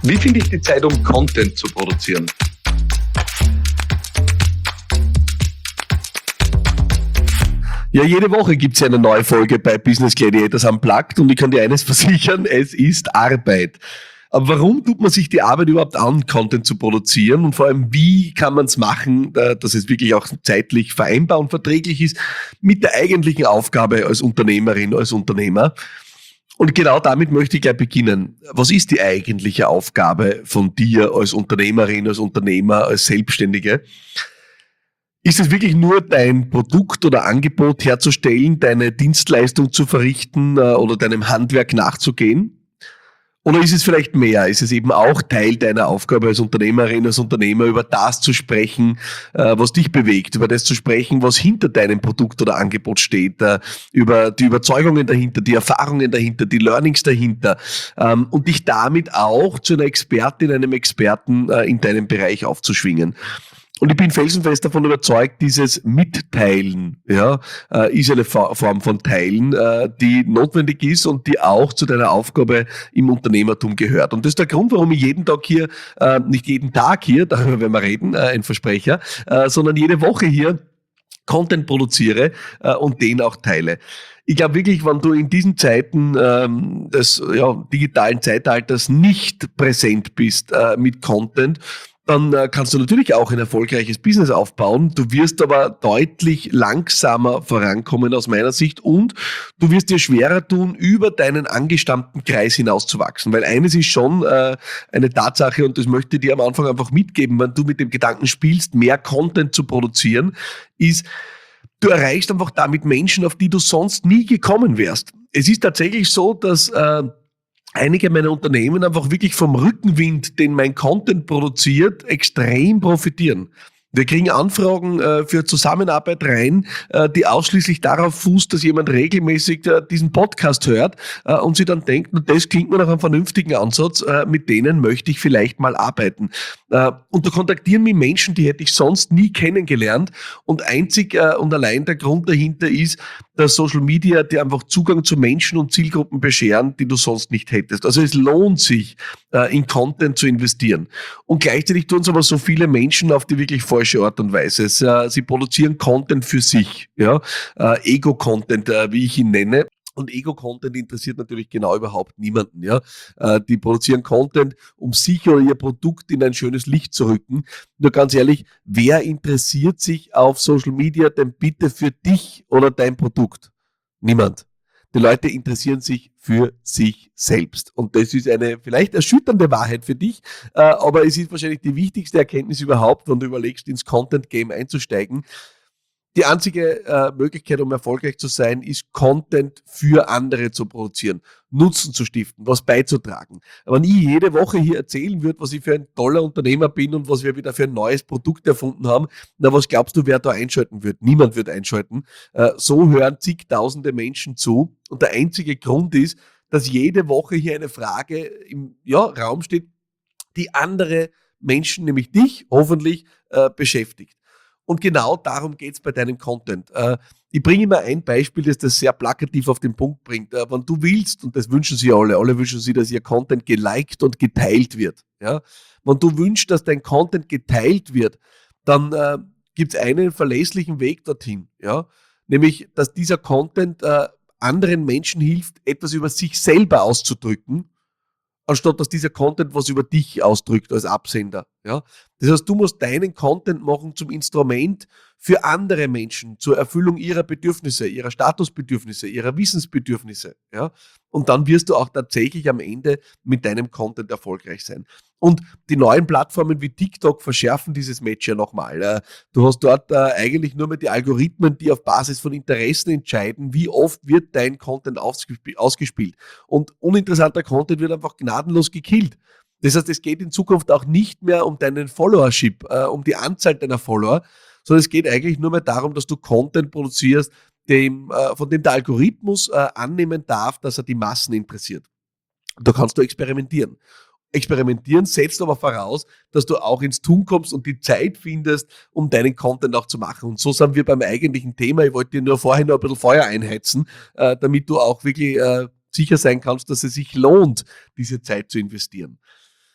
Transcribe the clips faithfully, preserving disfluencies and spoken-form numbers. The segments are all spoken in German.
Wie finde ich die Zeit, um Content zu produzieren? Ja, jede Woche gibt es eine neue Folge bei Business Gladiators Unplugged und ich kann dir eines versichern, es ist Arbeit. Aber warum tut man sich die Arbeit überhaupt an, Content zu produzieren und vor allem, wie kann man es machen, dass es wirklich auch zeitlich vereinbar und verträglich ist mit der eigentlichen Aufgabe als Unternehmerin, als Unternehmer? Und genau damit möchte ich gleich beginnen. Was ist die eigentliche Aufgabe von dir als Unternehmerin, als Unternehmer, als Selbstständige? Ist es wirklich nur dein Produkt oder Angebot herzustellen, deine Dienstleistung zu verrichten oder deinem Handwerk nachzugehen? Oder ist es vielleicht mehr? Ist es eben auch Teil deiner Aufgabe als Unternehmerin, als Unternehmer, über das zu sprechen, was dich bewegt, über das zu sprechen, was hinter deinem Produkt oder Angebot steht, über die Überzeugungen dahinter, die Erfahrungen dahinter, die Learnings dahinter und dich damit auch zu einer Expertin, einem Experten in deinem Bereich aufzuschwingen. Und ich bin felsenfest davon überzeugt, dieses Mitteilen, ja, äh, ist eine Form von Teilen, äh, die notwendig ist und die auch zu deiner Aufgabe im Unternehmertum gehört. Und das ist der Grund, warum ich jeden Tag hier, äh, nicht jeden Tag hier, darüber werden wir reden, äh, ein Versprecher, äh, sondern jede Woche hier Content produziere äh, und den auch teile. Ich glaube wirklich, wenn du in diesen Zeiten ähm, des ja, digitalen Zeitalters nicht präsent bist äh, mit Content, dann äh, kannst du natürlich auch ein erfolgreiches Business aufbauen. Du wirst aber deutlich langsamer vorankommen aus meiner Sicht und du wirst dir schwerer tun, über deinen angestammten Kreis hinauszuwachsen. Weil eines ist schon äh, eine Tatsache und das möchte ich dir am Anfang einfach mitgeben, wenn du mit dem Gedanken spielst, mehr Content zu produzieren, ist, du erreichst einfach damit Menschen, auf die du sonst nie gekommen wärst. Es ist tatsächlich so, dass äh, einige meiner Unternehmen einfach wirklich vom Rückenwind, den mein Content produziert, extrem profitieren. Wir kriegen Anfragen äh, für Zusammenarbeit rein, äh, die ausschließlich darauf fußt, dass jemand regelmäßig äh, diesen Podcast hört äh, und sich dann denkt, das klingt mir nach einem vernünftigen Ansatz, äh, mit denen möchte ich vielleicht mal arbeiten. Äh, und da kontaktieren mich Menschen, die hätte ich sonst nie kennengelernt und einzig äh, und allein der Grund dahinter ist, dass Social Media dir einfach Zugang zu Menschen und Zielgruppen bescheren, die du sonst nicht hättest. Also es lohnt sich, äh, in Content zu investieren. Und gleichzeitig tun es aber so viele Menschen auf die wirklich falsche Art und Weise. Es, äh, sie produzieren Content für sich, ja, äh, Ego-Content, äh, wie ich ihn nenne. Und Ego-Content interessiert natürlich genau überhaupt niemanden, ja. Äh, die produzieren Content, um sich oder ihr Produkt in ein schönes Licht zu rücken. Nur ganz ehrlich, wer interessiert sich auf Social Media denn bitte für dich oder dein Produkt? Niemand. Die Leute interessieren sich für sich selbst. Und das ist eine vielleicht erschütternde Wahrheit für dich, äh, aber es ist wahrscheinlich die wichtigste Erkenntnis überhaupt, wenn du überlegst, ins Content-Game einzusteigen. Die einzige äh, Möglichkeit, um erfolgreich zu sein, ist Content für andere zu produzieren, Nutzen zu stiften, was beizutragen. Aber wenn ich jede Woche hier erzählen würde, was ich für ein toller Unternehmer bin und was wir wieder für ein neues Produkt erfunden haben, na, was glaubst du, wer da einschalten wird? Niemand wird einschalten. Äh, so hören zigtausende Menschen zu und der einzige Grund ist, dass jede Woche hier eine Frage im ja, Raum steht, die andere Menschen, nämlich dich, hoffentlich äh, beschäftigt. Und genau darum geht's bei deinem Content. Äh, ich bringe immer ein Beispiel, das das sehr plakativ auf den Punkt bringt. Äh, wenn du willst, und das wünschen sie alle, alle wünschen sie, dass ihr Content geliked und geteilt wird. Ja? Wenn du wünschst, dass dein Content geteilt wird, dann äh, gibt's einen verlässlichen Weg dorthin. Ja? Nämlich, dass dieser Content äh, anderen Menschen hilft, etwas über sich selber auszudrücken, anstatt dass dieser Content was über dich ausdrückt als Absender. Ja? Das heißt, du musst deinen Content machen zum Instrument für andere Menschen, zur Erfüllung ihrer Bedürfnisse, ihrer Statusbedürfnisse, ihrer Wissensbedürfnisse. Ja? Und dann wirst du auch tatsächlich am Ende mit deinem Content erfolgreich sein. Und die neuen Plattformen wie TikTok verschärfen dieses Match ja nochmal. Du hast dort eigentlich nur mehr die Algorithmen, die auf Basis von Interessen entscheiden, wie oft wird dein Content ausgespielt. Und uninteressanter Content wird einfach gnadenlos gekillt. Das heißt, es geht in Zukunft auch nicht mehr um deinen Followership, äh, um die Anzahl deiner Follower, sondern es geht eigentlich nur mehr darum, dass du Content produzierst, dem, äh, von dem der Algorithmus äh, annehmen darf, dass er die Massen interessiert. Da kannst du experimentieren. Experimentieren setzt aber voraus, dass du auch ins Tun kommst und die Zeit findest, um deinen Content auch zu machen. Und so sind wir beim eigentlichen Thema. Ich wollte dir nur vorher noch ein bisschen Feuer einheizen, äh, damit du auch wirklich äh, sicher sein kannst, dass es sich lohnt, diese Zeit zu investieren.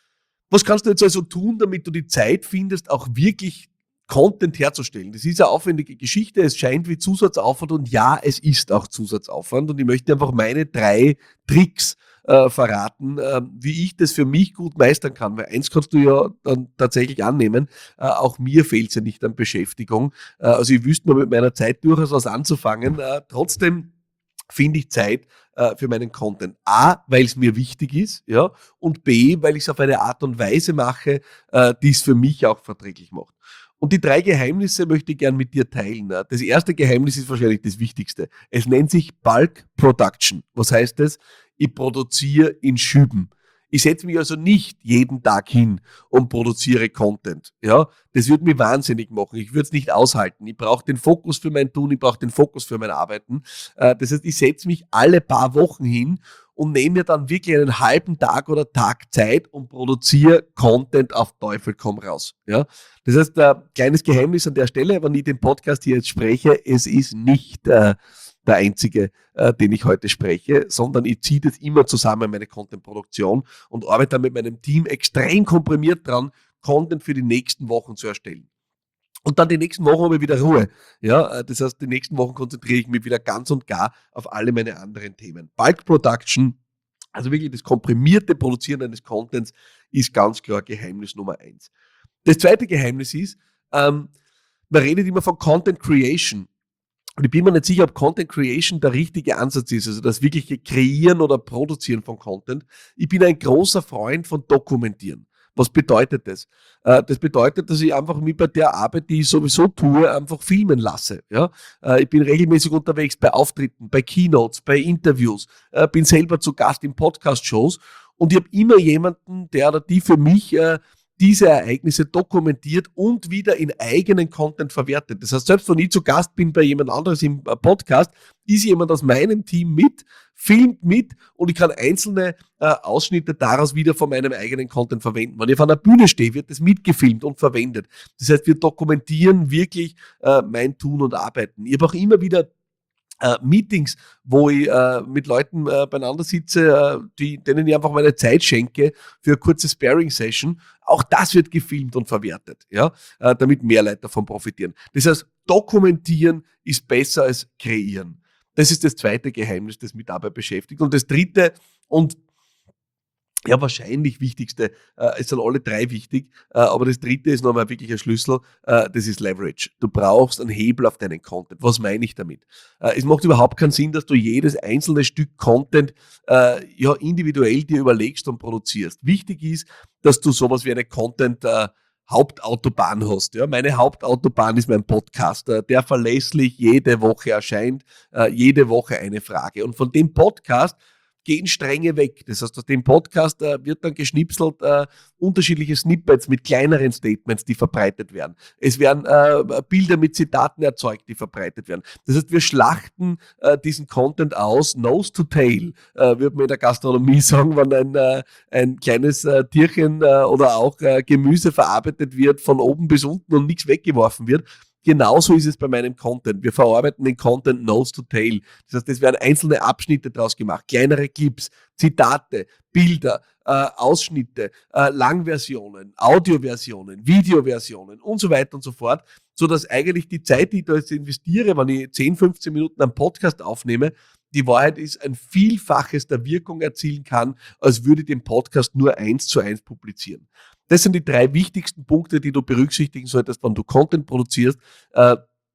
Was kannst du jetzt also tun, damit du die Zeit findest, auch wirklich Content herzustellen? Das ist eine aufwendige Geschichte, es scheint wie Zusatzaufwand und ja, es ist auch Zusatzaufwand und ich möchte einfach meine drei Tricks äh, verraten, äh, wie ich das für mich gut meistern kann, weil eins kannst du ja dann tatsächlich annehmen, äh, auch mir fehlt es ja nicht an Beschäftigung, äh, also ich wüsste mal mit meiner Zeit durchaus was anzufangen, äh, trotzdem finde ich Zeit äh, für meinen Content. A, weil es mir wichtig ist, ja, und B, weil ich es auf eine Art und Weise mache, äh, die es für mich auch verträglich macht. Und die drei Geheimnisse möchte ich gern mit dir teilen. Ne? Das erste Geheimnis ist wahrscheinlich das Wichtigste. Es nennt sich Bulk Production. Was heißt das? Ich produziere in Schüben. Ich setze mich also nicht jeden Tag hin und produziere Content. Ja, das würde mich wahnsinnig machen. Ich würde es nicht aushalten. Ich brauche den Fokus für mein Tun, ich brauche den Fokus für mein Arbeiten. Äh, das heißt, ich setze mich alle paar Wochen hin und nehme mir dann wirklich einen halben Tag oder Tag Zeit und produziere Content auf Teufel komm raus. Ja, das heißt, ein kleines Geheimnis an der Stelle, wenn ich den Podcast hier jetzt spreche, es ist nicht äh, der einzige, äh, den ich heute spreche, sondern ich ziehe das immer zusammen, meine Content-Produktion, und arbeite dann mit meinem Team extrem komprimiert dran, Content für die nächsten Wochen zu erstellen. Und dann die nächsten Wochen habe ich wieder Ruhe. Ja, das heißt, die nächsten Wochen konzentriere ich mich wieder ganz und gar auf alle meine anderen Themen. Bulk Production, also wirklich das komprimierte Produzieren eines Contents, ist ganz klar Geheimnis Nummer eins. Das zweite Geheimnis ist, ähm, man redet immer von Content Creation. Und ich bin mir nicht sicher, ob Content Creation der richtige Ansatz ist, also das wirkliche Kreieren oder Produzieren von Content. Ich bin ein großer Freund von Dokumentieren. Was bedeutet das? Äh, das bedeutet, dass ich einfach mich bei der Arbeit, die ich sowieso tue, einfach filmen lasse. Ja? Äh, ich bin regelmäßig unterwegs bei Auftritten, bei Keynotes, bei Interviews, äh, bin selber zu Gast in Podcast-Shows und ich habe immer jemanden, der oder die für mich äh, diese Ereignisse dokumentiert und wieder in eigenen Content verwertet. Das heißt, selbst wenn ich zu Gast bin bei jemand anderes im Podcast, ist jemand aus meinem Team mit, filmt mit und ich kann einzelne äh, Ausschnitte daraus wieder von meinem eigenen Content verwenden. Wenn ich auf einer Bühne stehe, wird das mitgefilmt und verwendet. Das heißt, wir dokumentieren wirklich äh, mein Tun und Arbeiten. Ich habe auch immer wieder Äh, Meetings, wo ich äh, mit Leuten äh, beieinander sitze, äh, die, denen ich einfach meine Zeit schenke für eine kurze Sparring-Session. Auch das wird gefilmt und verwertet, ja, äh, damit mehr Leute davon profitieren. Das heißt, dokumentieren ist besser als kreieren. Das ist das zweite Geheimnis, das mich dabei beschäftigt. Und das dritte und ja, wahrscheinlich wichtigste, äh, es sind alle drei wichtig, äh, aber das dritte ist nochmal wirklich ein Schlüssel, äh, das ist Leverage. Du brauchst einen Hebel auf deinen Content. Was meine ich damit? Äh, es macht überhaupt keinen Sinn, dass du jedes einzelne Stück Content äh, ja individuell dir überlegst und produzierst. Wichtig ist, dass du sowas wie eine Content äh, Hauptautobahn hast. Ja, meine Hauptautobahn ist mein Podcast, äh, der verlässlich jede Woche erscheint, äh, jede Woche eine Frage. Und von dem Podcast gehen Stränge weg. Das heißt, aus dem Podcast äh, wird dann geschnipselt äh, unterschiedliche Snippets mit kleineren Statements, die verbreitet werden. Es werden äh, Bilder mit Zitaten erzeugt, die verbreitet werden. Das heißt, wir schlachten äh, diesen Content aus, nose to tail, äh, würde man in der Gastronomie sagen, wenn ein, äh, ein kleines äh, Tierchen äh, oder auch äh, Gemüse verarbeitet wird, von oben bis unten und nichts weggeworfen wird. Genauso ist es bei meinem Content. Wir verarbeiten den Content nose to tail. Das heißt, es werden einzelne Abschnitte daraus gemacht, kleinere Clips, Zitate, Bilder, äh, Ausschnitte, äh, Langversionen, Audioversionen, Videoversionen und so weiter und so fort, sodass eigentlich die Zeit, die ich da jetzt investiere, wenn ich zehn, fünfzehn Minuten einen Podcast aufnehme, die Wahrheit ist, ein Vielfaches der Wirkung erzielen kann, als würde ich den Podcast nur eins zu eins publizieren. Das sind die drei wichtigsten Punkte, die du berücksichtigen solltest, wenn du Content produzierst. Äh,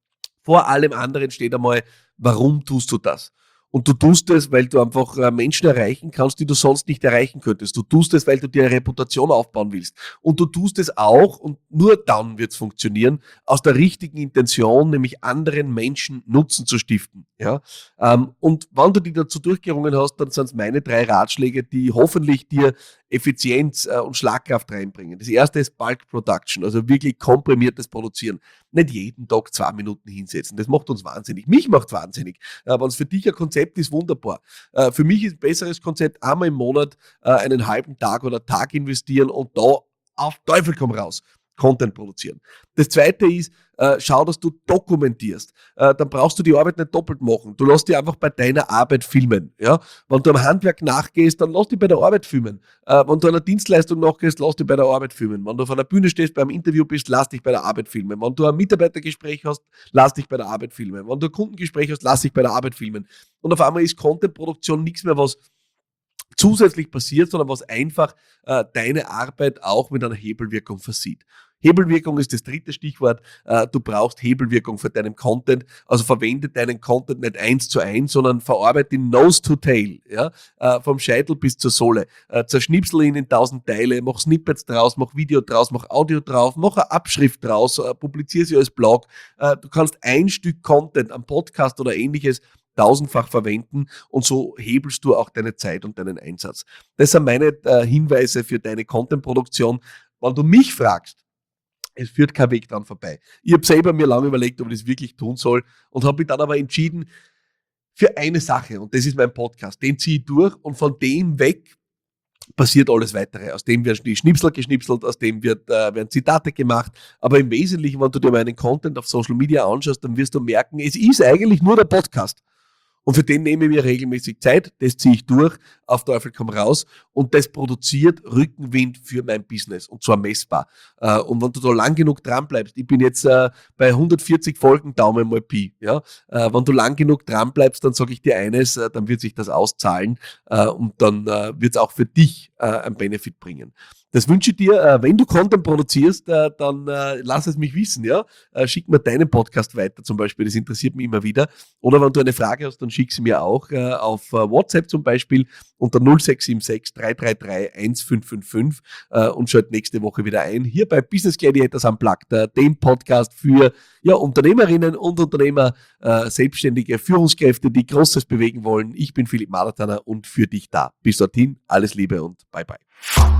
vor allem anderen steht einmal, warum tust du das? Und du tust es, weil du einfach äh, Menschen erreichen kannst, die du sonst nicht erreichen könntest. Du tust es, weil du dir eine Reputation aufbauen willst. Und du tust es auch, und nur dann wird es funktionieren, aus der richtigen Intention, nämlich anderen Menschen Nutzen zu stiften. Ja? Ähm, und wenn du die dazu durchgerungen hast, dann sind es meine drei Ratschläge, die hoffentlich dir Effizienz äh, und Schlagkraft reinbringen. Das erste ist Bulk Production, also wirklich komprimiertes Produzieren. Nicht jeden Tag zwei Minuten hinsetzen. Das macht uns wahnsinnig. Mich macht wahnsinnig. Äh, wenn es für dich ein Konzept ist, wunderbar. Äh, für mich ist ein besseres Konzept, einmal im Monat äh, einen halben Tag oder Tag investieren und da auf Teufel komm raus. Content produzieren. Das zweite ist, äh, schau, dass du dokumentierst. Äh, dann brauchst du die Arbeit nicht doppelt machen. Du lässt dich einfach bei deiner Arbeit filmen. Ja? Wenn du am Handwerk nachgehst, dann lass dich bei der Arbeit filmen. Äh, wenn du einer Dienstleistung nachgehst, lass dich bei der Arbeit filmen. Wenn du auf einer Bühne stehst, beim Interview bist, lass dich bei der Arbeit filmen. Wenn du ein Mitarbeitergespräch hast, lass dich bei der Arbeit filmen. Wenn du ein Kundengespräch hast, lass dich bei der Arbeit filmen. Und auf einmal ist Contentproduktion nichts mehr, was zusätzlich passiert, sondern was einfach äh, deine Arbeit auch mit einer Hebelwirkung versieht. Hebelwirkung ist das dritte Stichwort. Äh, du brauchst Hebelwirkung für deinen Content. Also verwende deinen Content nicht eins zu eins, sondern verarbeite ihn nose to tail. Ja? Äh, vom Scheitel bis zur Sohle. Äh, zerschnipsel ihn in tausend Teile, mach Snippets draus, mach Video draus, mach Audio drauf, mach eine Abschrift draus, äh, publiziere sie als Blog. Äh, du kannst ein Stück Content, am Podcast oder ähnliches, tausendfach verwenden und so hebelst du auch deine Zeit und deinen Einsatz. Das sind meine äh, Hinweise für deine Content-Produktion. Wenn du mich fragst, es führt kein Weg dran vorbei. Ich habe selber mir lange überlegt, ob ich das wirklich tun soll und habe mich dann aber entschieden für eine Sache und das ist mein Podcast. Den ziehe ich durch und von dem weg passiert alles Weitere. Aus dem werden die Schnipsel geschnipselt, aus dem wird, äh, werden Zitate gemacht. Aber im Wesentlichen, wenn du dir meinen Content auf Social Media anschaust, dann wirst du merken, es ist eigentlich nur der Podcast. Und für den nehme ich mir regelmäßig Zeit, das ziehe ich durch, auf Teufel komm raus und das produziert Rückenwind für mein Business und zwar messbar. Äh, und wenn du da lang genug dran bleibst, ich bin jetzt äh, bei hundertvierzig Folgen, Daumen mal Pi, ja? Äh, wenn du lang genug dran bleibst, dann sage ich dir eines, äh, dann wird sich das auszahlen äh, und dann äh, wird es auch für dich äh, einen Benefit bringen. Das wünsche ich dir, äh, wenn du Content produzierst, äh, dann äh, lass es mich wissen, ja. Äh, schick mir deinen Podcast weiter zum Beispiel, das interessiert mich immer wieder. Oder wenn du eine Frage hast, dann schick sie mir auch äh, auf äh, WhatsApp zum Beispiel unter null sechs sieben sechs drei drei drei eins fünf fünf fünf äh, und schalt nächste Woche wieder ein. Hier bei Business Gladiators Unplugged, äh, dem Podcast für ja, Unternehmerinnen und Unternehmer, äh, selbstständige Führungskräfte, die Großes bewegen wollen. Ich bin Philipp Maratana und für dich da. Bis dorthin, alles Liebe und bye bye.